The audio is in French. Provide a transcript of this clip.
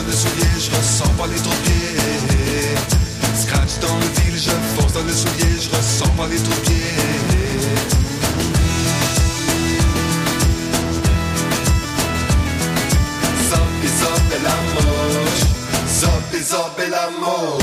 dans le soulier, je ressens pas les trous de pieds. Scratch dans le fil, je fonce dans le soulier, je ressens pas les trous de pieds. Zop et la moche, zop et la moche.